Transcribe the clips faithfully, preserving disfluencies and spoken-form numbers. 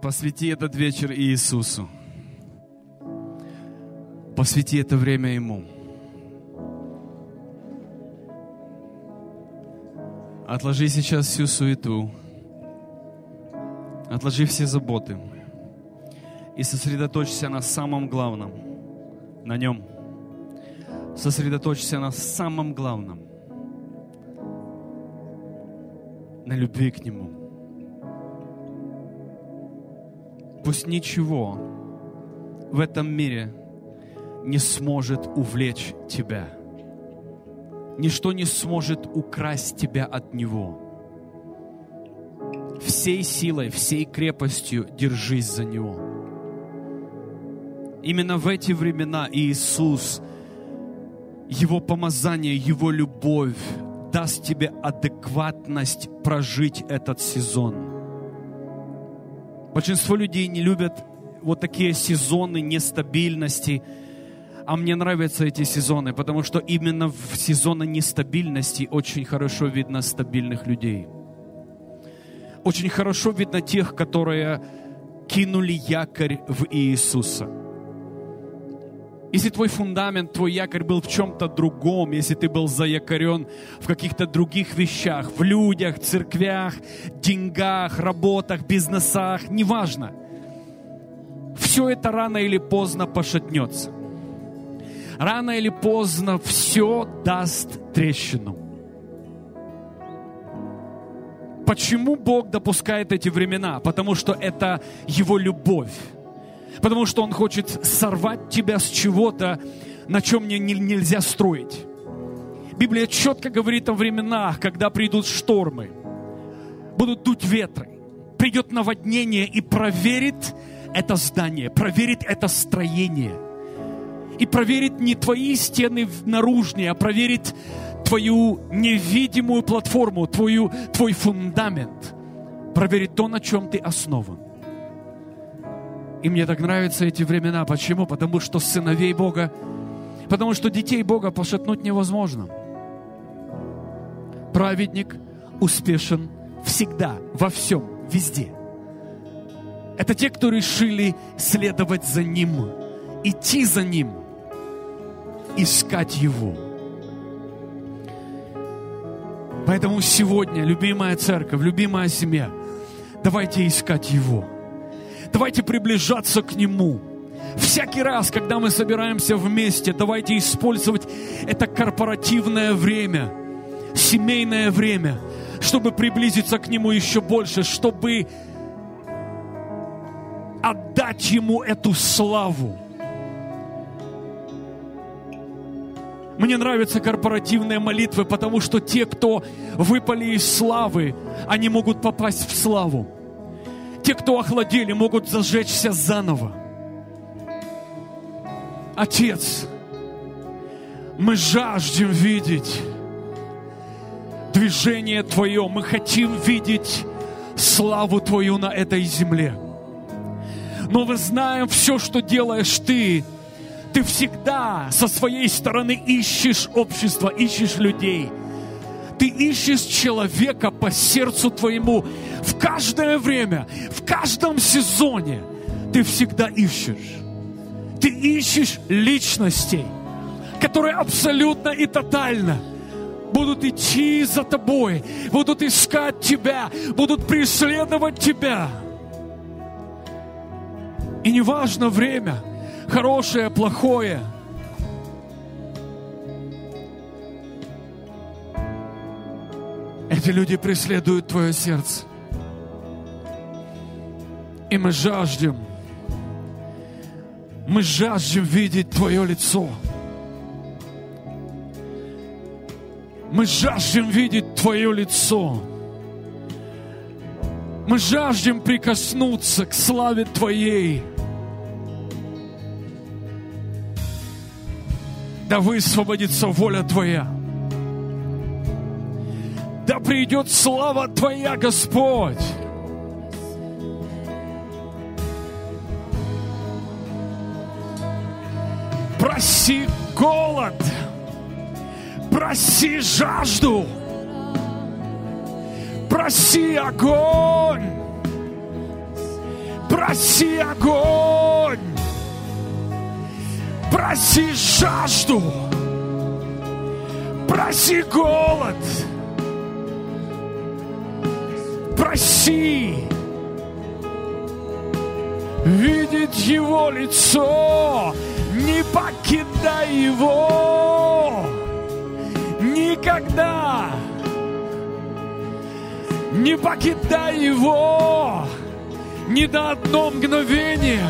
Посвяти этот вечер Иисусу. Посвяти это время Ему. Отложи сейчас всю суету. Отложи все заботы. И сосредоточься на самом главном. На Нем. Сосредоточься на самом главном. На любви к Нему. Пусть ничего в этом мире не сможет увлечь тебя. Ничто не сможет украсть тебя от Него. Всей силой, всей крепостью держись за Него. Именно в эти времена Иисус, Его помазание, Его любовь даст тебе адекватность прожить этот сезон. Большинство людей не любят вот такие сезоны нестабильности, а мне нравятся эти сезоны, потому что именно в сезоны нестабильности очень хорошо видно стабильных людей. Очень хорошо видно тех, которые кинули якорь в Иисуса. Если твой фундамент, твой якорь был в чем-то другом, если ты был заякорен в каких-то других вещах, в людях, церквях, деньгах, работах, бизнесах, неважно. Все это рано или поздно пошатнется. Рано или поздно все даст трещину. Почему Бог допускает эти времена? Потому что это Его любовь. Потому что Он хочет сорвать тебя с чего-то, на чем не, не, нельзя строить. Библия четко говорит о временах, когда придут штормы, будут дуть ветры, придет наводнение и проверит это здание, проверит это строение. И проверит не твои стены наружные, а проверит твою невидимую платформу, твою, твой фундамент. Проверит то, на чем ты основан. И мне так нравятся эти времена. Почему? Потому что сыновей Бога, потому что детей Бога пошатнуть невозможно. Праведник успешен всегда, во всем, везде. Это те, кто решили следовать за Ним, идти за Ним, искать Его. Поэтому сегодня, любимая церковь, любимая семья, давайте искать Его. Давайте приближаться к Нему. Всякий раз, когда мы собираемся вместе, давайте использовать это корпоративное время, семейное время, чтобы приблизиться к Нему еще больше, чтобы отдать Ему эту славу. Мне нравятся корпоративные молитвы, потому что те, кто выпали из славы, они могут попасть в славу. Те, кто охладели, могут зажечься заново. Отец, мы жаждем видеть движение Твое. Мы хотим видеть славу Твою на этой земле. Но мы знаем, все, что делаешь Ты, Ты всегда со своей стороны ищешь общество, ищешь людей. Ты ищешь человека по сердцу Твоему в каждое время, в каждом сезоне. Ты всегда ищешь. Ты ищешь личностей, которые абсолютно и тотально будут идти за Тобой, будут искать Тебя, будут преследовать Тебя. И неважно время, хорошее, плохое. Эти люди преследуют Твое сердце. И мы жаждем, мы жаждем видеть Твое лицо. Мы жаждем видеть Твое лицо. Мы жаждем прикоснуться к славе Твоей. Да высвободится воля Твоя. Да придет слава Твоя, Господь. Проси голод. Проси жажду. Проси огонь. Проси огонь. Проси жажду. Проси голод. Проси видеть Его лицо. Не покидай Его никогда. Не покидай Его ни на одно мгновение.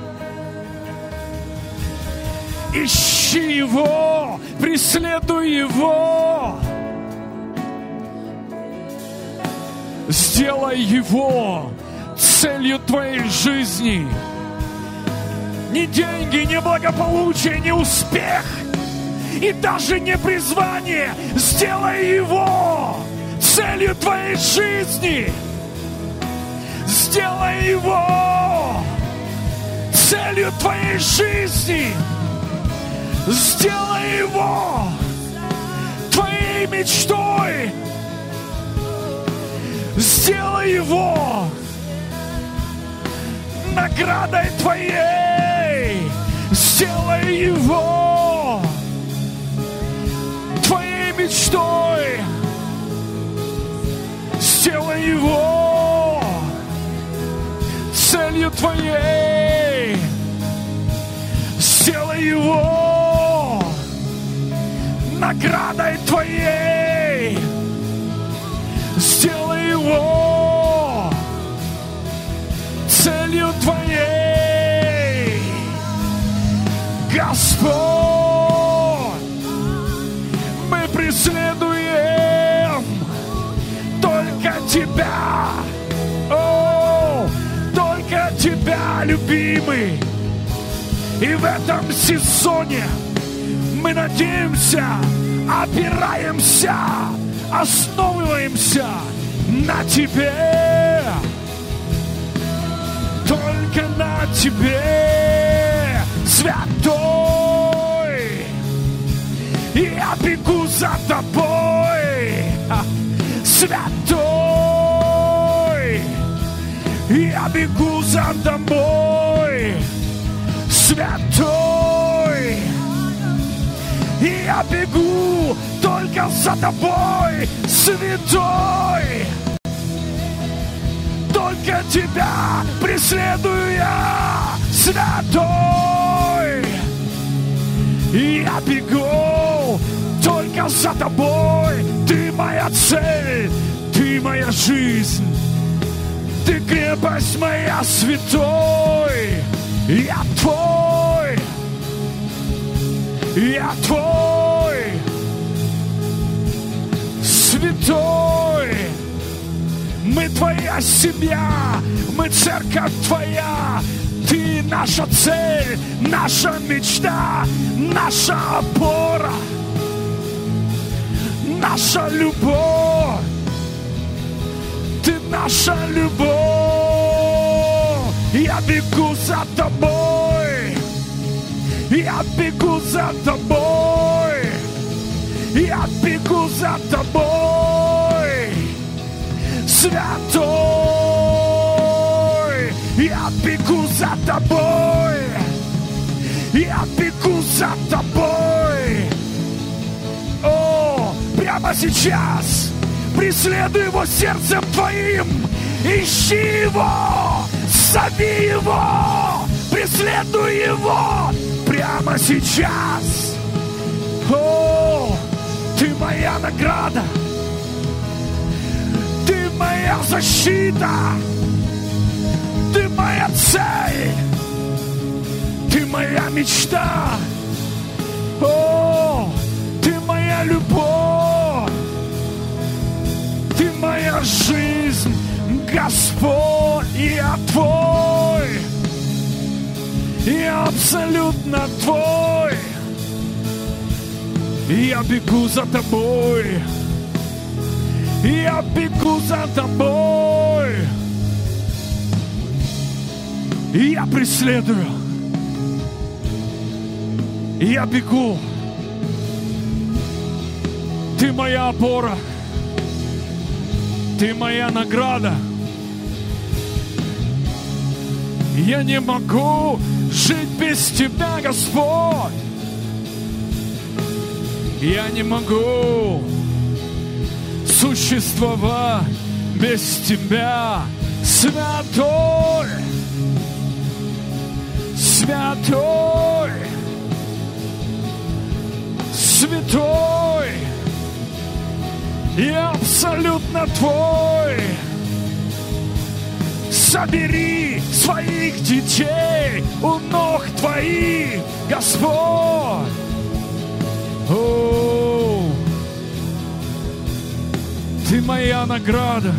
Ищи Его, преследуй Его. Сделай Его целью твоей жизни. Ни деньги, ни благополучие, ни успех, и даже не призвание. Сделай Его целью твоей жизни. Сделай Его целью твоей жизни. Сделай Его твоей мечтой. Сделай Его наградой твоей. Сделай Его твоей мечтой. Сделай Его целью твоей. Сделай Его наградой твоей. Сделай Его целью твоей. Господь, мы преследуем только Тебя. О, только Тебя, любимый. И в этом сезоне мы надеемся, опираемся, основываемся на Тебе. Только на Тебе, Святой. Я бегу за Тобой, Святой. Я бегу за Тобой, Святой. Я бегу только за Тобой, Святой. Только Тебя преследую я, Святой. Я бегу только за Тобой. Ты моя цель, Ты моя жизнь, Ты крепость моя, Святой. Я Твой, я Твой, Святой. Мы Твоя семья, мы церковь Твоя. Ты наша цель, наша мечта, наша опора, наша любовь. Ты наша любовь. Я бегу за Тобой, я бегу за Тобой, я бегу за Тобой, Святой. Я бегу за Тобой, я бегу за Тобой. О, прямо сейчас преследуй Его сердцем Твоим. Ищи Его, зови Его, преследуй Его прямо сейчас. О, Ты моя награда, Ты моя защита, Ты моя цель, Ты моя мечта. О, Ты моя любовь, Ты моя жизнь, Господь. Я Твой, я абсолютно Твой. Я бегу за Тобой, я бегу за Тобой. Я преследую, я бегу. Ты моя опора, Ты моя награда. Я не могу жить без Тебя, Господь. Я не могу существовать без Тебя, Святой, Святой, Святой, я абсолютно Твой. Собери своих детей у ног Твоих, Господь. О, Ты моя награда,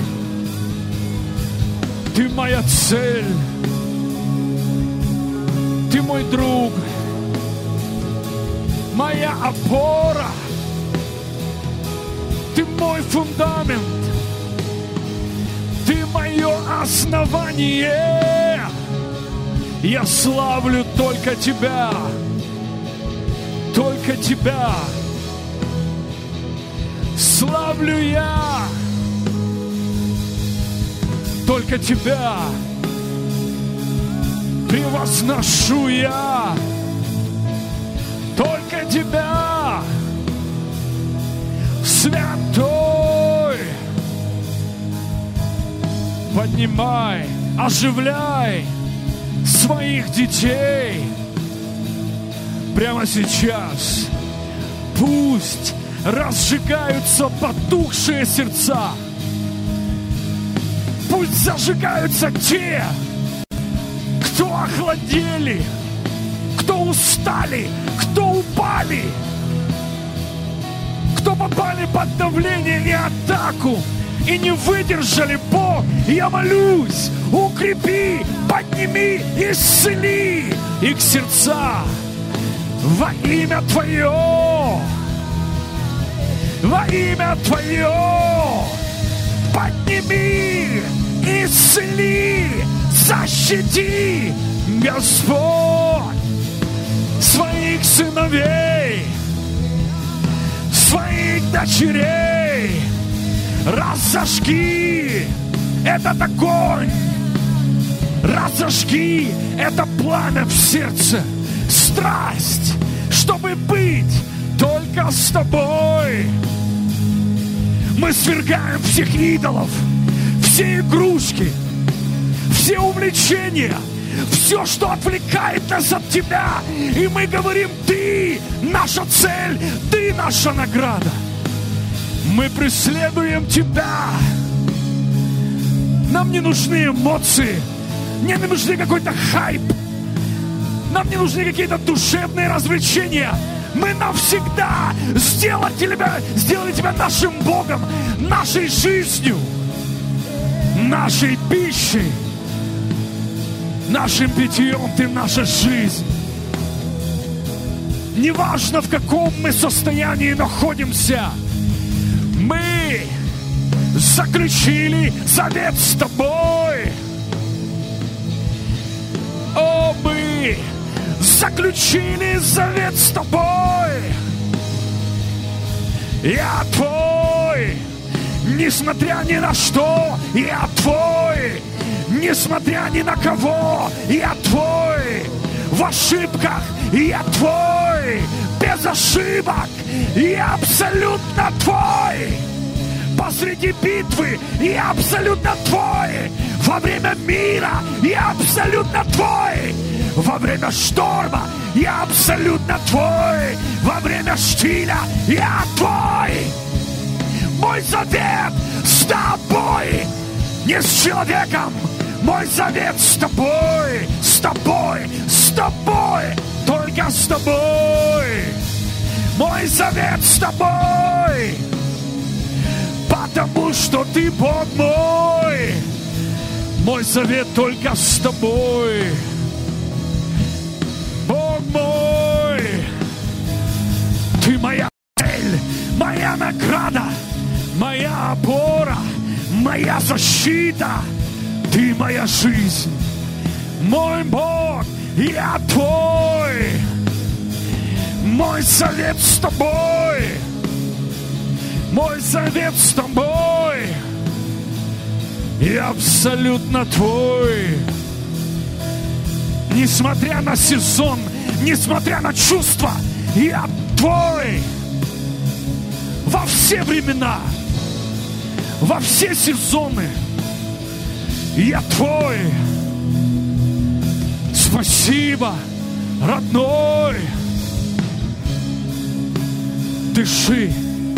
Ты моя цель, Ты мой друг, моя опора, Ты мой фундамент, Ты мое основание. Я славлю только Тебя, только Тебя. Славлю я только Тебя. Превозношу я только Тебя. Святой, поднимай, оживляй своих детей прямо сейчас. Пусть разжигаются потухшие сердца. Пусть зажигаются те, кто охладели, кто устали, кто упали, кто попали под давление и атаку и не выдержали. Бог, я молюсь, укрепи, подними, исцели их сердца во имя Твое, во имя Твое. Подними, исцели, защити, Господь, своих сыновей, своих дочерей. Разожги этот огонь, разожги это пламя в сердце, страсть, чтобы быть только с Тобой. Мы свергаем всех идолов, все игрушки, все увлечения, все, что отвлекает нас от Тебя. И мы говорим: Ты наша цель, Ты наша награда. Мы преследуем Тебя. Нам не нужны эмоции, мне не нужны какой-то хайп, нам не нужны какие-то душевные развлечения. Мы навсегда сделали тебя, сделали тебя нашим Богом, нашей жизнью, нашей пищей, нашим питьем. Ты наша жизнь. Неважно, в каком мы состоянии находимся, мы заключили завет с Тобой. О, мы заключили завет с Тобой. Я Твой, несмотря ни на что. Я Твой, несмотря ни на кого. Я Твой, в ошибках я Твой, без ошибок я абсолютно Твой. Посреди битвы я абсолютно Твой. Во время мира я абсолютно Твой. Во время шторма я абсолютно Твой. Во время штиля я Твой. Мой завет с Тобой, не с человеком. Мой завет с Тобой, с Тобой, с Тобой, только с Тобой. Мой завет с Тобой, потому что Ты Бог мой. Мой завет только с Тобой. Бог мой, Ты моя цель, моя награда, моя опора, моя защита. Ты моя жизнь, мой Бог, я Твой. Мой завет с Тобой, мой завет с Тобой. Я абсолютно Твой. несмотря на сезон, несмотря на чувства, я Твой во все времена, во все сезоны. Я Твой. Спасибо, родной. Дыши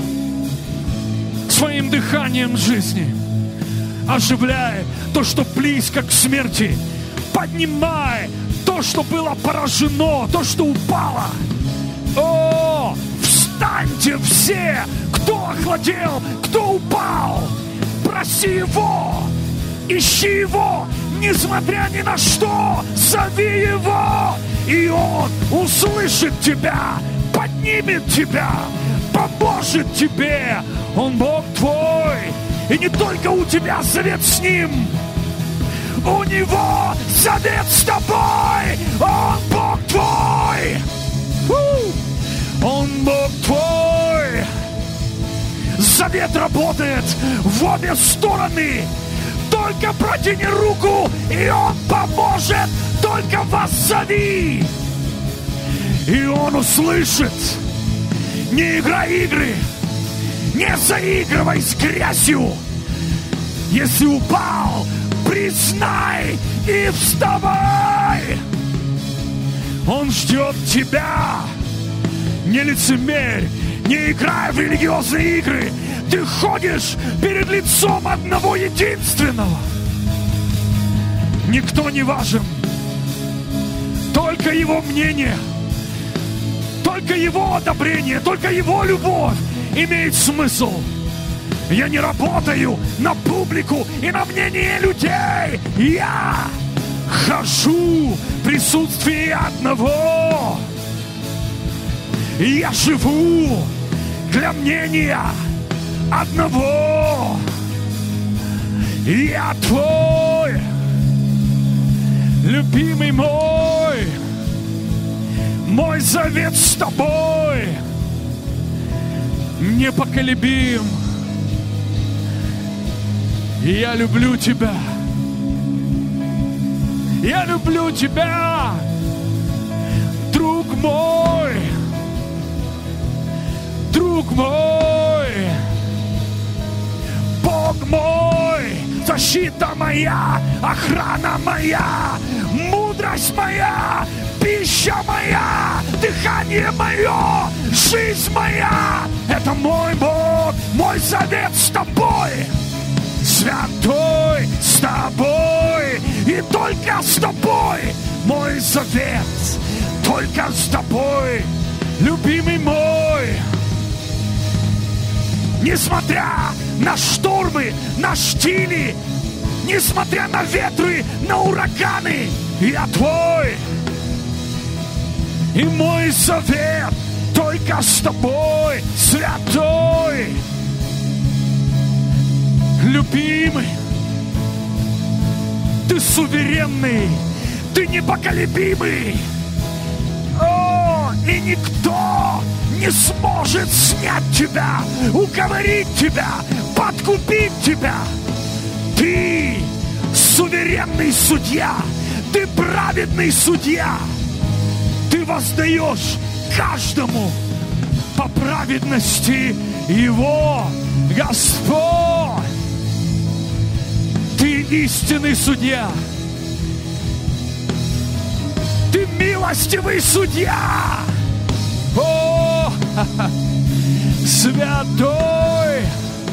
своим дыханием жизни, оживляй то, что близко к смерти, поднимай то, что было поражено, то, что упало. О, встаньте все, кто охладел, кто упал, проси Его, ищи Его, несмотря ни на что, зови Его, и Он услышит тебя, поднимет тебя, поможет тебе. Он Бог твой, и не только у тебя завет с Ним, у Него завет с тобой. Он Бог твой, Фу! Он Бог твой. Завет работает в обе стороны. Только протяни руку, и Он поможет. Только вас зови, и Он услышит. Не играй игры, не заигрывай с грязью. Если упал, признай и вставай. Он ждет тебя. Не лицемерь, не играй в религиозные игры. Ты ходишь перед лицом одного единственного. Никто не важен, только Его мнение, только Его одобрение, только Его любовь имеет смысл. Я не работаю на публику и на мнение людей. Я хожу в присутствии одного. Я живу для мнения одного. Я Твой, любимый мой, мой завет с Тобой непоколебим. И я люблю Тебя. Я люблю Тебя, друг мой, друг мой, Бог мой, защита моя, охрана моя, мудрость моя, пища моя, дыхание мое, жизнь моя. Это мой Бог, мой завет с Тобой. Святой с Тобой, и только с Тобой мой завет, только с Тобой, любимый мой. Несмотря на штормы, на штили, несмотря на ветры, на ураганы, я Твой. И мой завет только с Тобой, святой, любимый. Ты суверенный, Ты непоколебимый. О, и никто не сможет снять Тебя, уговорить Тебя, подкупить Тебя. Ты суверенный судья, Ты праведный судья. Ты воздаешь каждому по праведности его, Господь. Ты истинный судья. Ты милостивый судья. О, святой.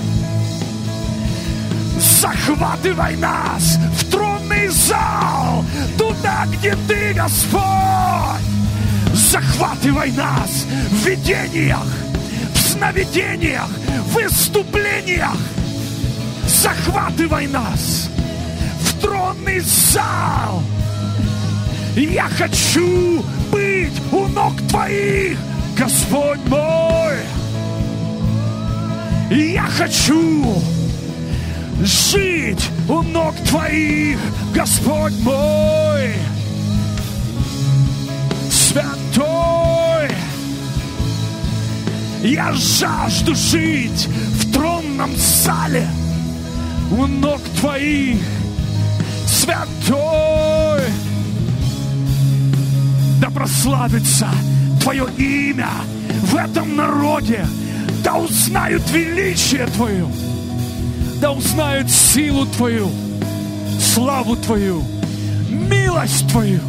Захватывай нас в тронный зал, туда, где Ты, Господь. Захватывай нас в видениях, в сновидениях, в выступлениях. Захватывай нас в тронный зал. Я хочу быть у ног Твоих, Господь мой. Я хочу жить у ног Твоих, Господь мой. Святой, я жажду жить в тронном зале у ног Твоих, святой. да прославится Твое имя в этом народе, да узнают величие Твое, да узнают силу Твою, славу Твою, милость Твою,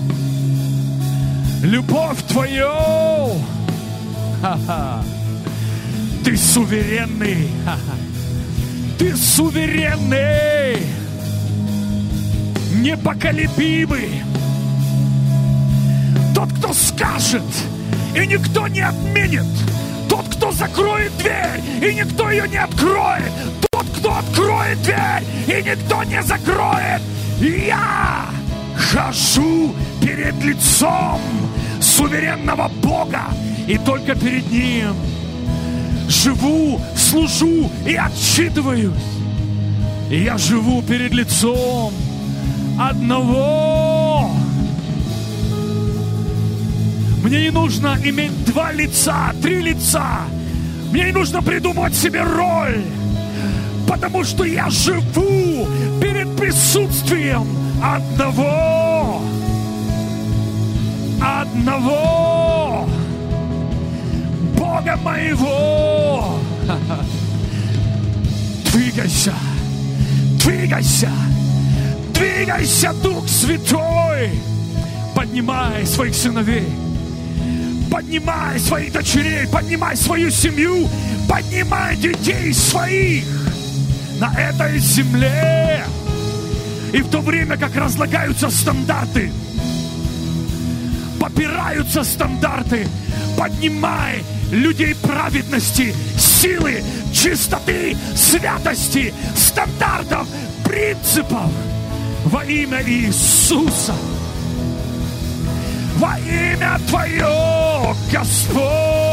любовь Твою. Ха-ха. Ты суверенный. Ха-ха. Ты суверенный, непоколебимый. Тот, кто скажет, и никто не отменит. Тот, кто закроет дверь, и никто ее не откроет. Тот, кто откроет дверь, и никто не закроет. Я хожу перед лицом суверенного Бога, и только перед Ним живу, служу и отчитываюсь. И я живу перед лицом одного. Мне не нужно иметь два лица, три лица. Мне не нужно придумывать себе роль, потому что я живу перед присутствием одного. Одного Бога моего. Двигайся, двигайся, двигайся, Дух Святой. Поднимай своих сыновей, поднимай своих дочерей, поднимай свою семью, поднимай детей своих на этой земле. И в то время, как разлагаются стандарты, попираются стандарты, поднимай людей праведности, силы, чистоты, святости, стандартов, принципов во имя Иисуса. Во имя Твое, Господь.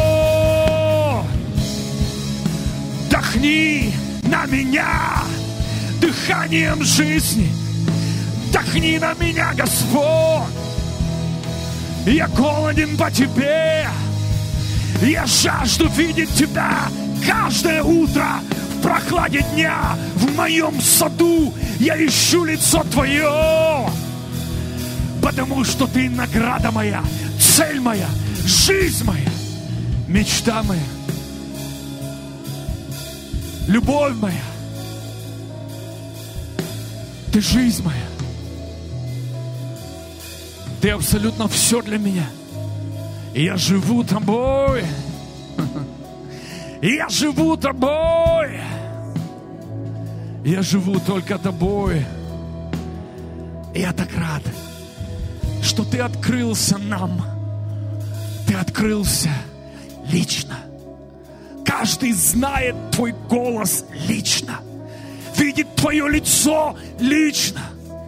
Дохни на меня дыханием жизни. Дохни на меня, Господь. Я голоден по Тебе. Я жажду видеть Тебя каждое утро в прохладе дня, в моем саду. Я ищу лицо Твое, потому что Ты награда моя, цель моя, жизнь моя, мечта моя, любовь моя. Ты жизнь моя. Ты абсолютно все для меня. И я живу Тобой. И я живу Тобой. Я живу только Тобой. И я так рад, что Ты открылся нам. Ты открылся лично. Каждый знает Твой голос лично. Видит Твое лицо лично.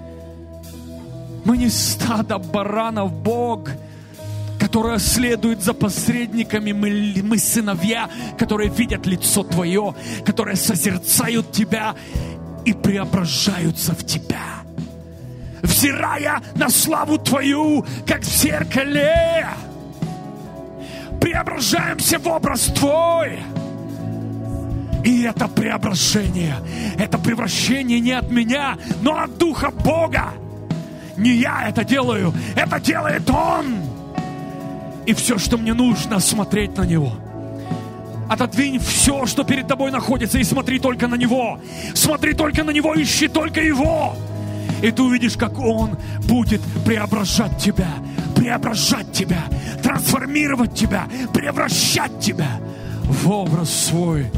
Мы не стадо баранов, Бог, которое следует за посредниками. Мы, мы сыновья, которые видят лицо Твое, которые созерцают Тебя и преображаются в Тебя, взирая на славу Твою, как в зеркале. Преображаемся в образ Твой. И это преображение, это превращение не от меня, но от Духа Бога. Не я это делаю, это делает Он. И все, что мне нужно, смотреть на Него. Отодвинь все, что перед тобой находится, и смотри только на Него. Смотри только на Него, ищи только Его. И ты увидишь, как Он будет преображать тебя, преображать тебя, трансформировать тебя, превращать тебя в образ свой.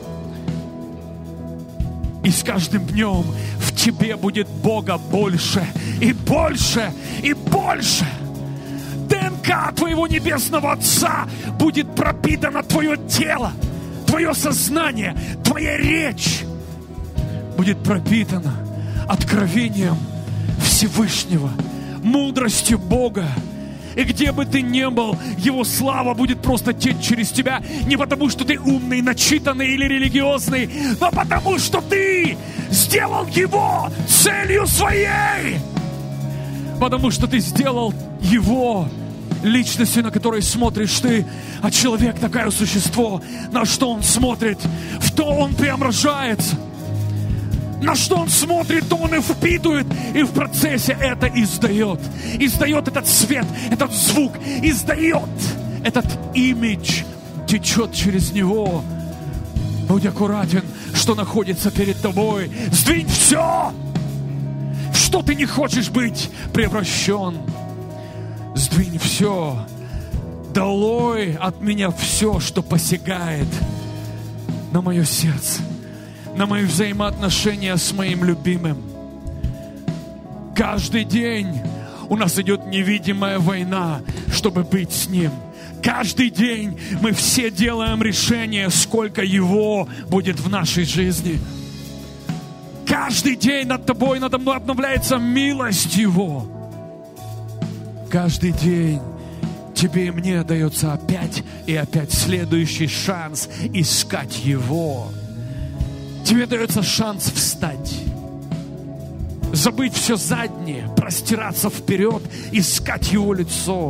И с каждым днем в тебе будет Бога больше и больше и больше. ДНК твоего Небесного Отца будет пропитано твое тело, твое сознание, твоя речь будет пропитана откровением Всевышнего, мудростью Бога. И где бы ты ни был, Его слава будет просто течь через тебя. Не потому, что ты умный, начитанный или религиозный, но потому, что ты сделал Его целью своей. Потому что ты сделал Его личностью, на которой смотришь ты. А человек такое существо, на что он смотрит, в то он преображается. На что он смотрит, то он и впитывает, и в процессе это издает. Издает этот свет, этот звук, издает этот имидж, течет через него. Будь аккуратен, что находится перед тобой. Сдвинь все, в что ты не хочешь быть превращен. Сдвинь все. Долой от меня все, что посягает на мое сердце, на мои взаимоотношения с моим любимым. Каждый день у нас идет невидимая война, чтобы быть с Ним. Каждый день мы все делаем решение, сколько Его будет в нашей жизни. Каждый день над тобой, надо мной обновляется милость Его. Каждый день тебе и мне дается опять и опять следующий шанс искать Его. Тебе дается шанс встать, забыть все заднее, простираться вперед, искать Его лицо,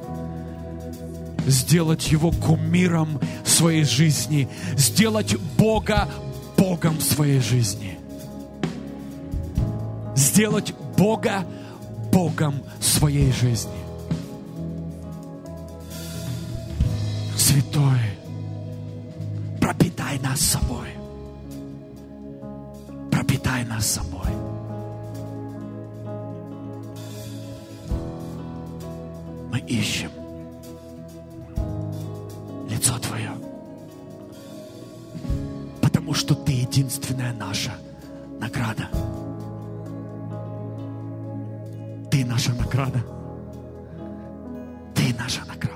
сделать Его кумиром своей жизни, сделать Бога Богом своей жизни, сделать Бога Богом своей жизни. Святой, пропитай нас собой. Пропитай нас собой. Мы ищем лицо Твое, потому что Ты единственная наша награда. Ты наша награда. Ты наша награда.